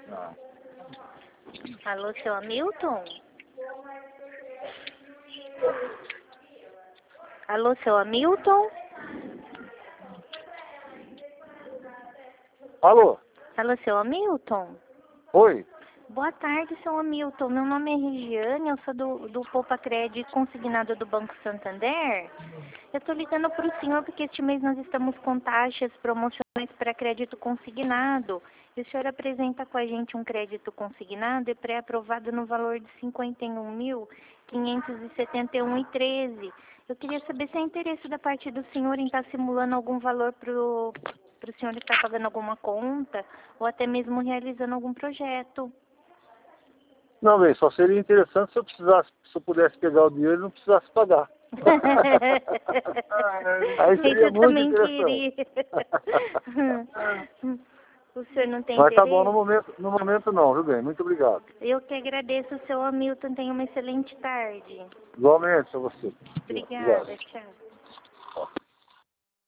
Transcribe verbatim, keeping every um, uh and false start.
Não. Alô, seu Hamilton? Alô, seu Hamilton? Alô? Alô, seu Hamilton? Oi? Boa tarde, seu Hamilton. Meu nome é Regiane, eu sou do, do Poupa Crédito consignado do Banco Santander. Eu estou ligando para o senhor porque este mês nós estamos com taxas promocionais para crédito consignado. E o senhor apresenta com a gente um crédito consignado e pré-aprovado no valor de cinquenta e um mil, quinhentos e setenta e um reais e treze centavos. Eu queria saber se é interesse da parte do senhor em estar simulando algum valor para o senhor estar pagando alguma conta ou até mesmo realizando algum projeto. Não, bem, só seria interessante se eu precisasse, se eu pudesse pegar o dinheiro e não precisasse pagar. Aí seria Isso eu muito também interessante. queria. O senhor não tem Mas tá bom, no interesse? momento, no momento não, viu bem? Muito obrigado. Eu que agradeço, seu Hamilton. Tenha uma excelente tarde. Igualmente a você. Obrigado. Obrigada, tchau.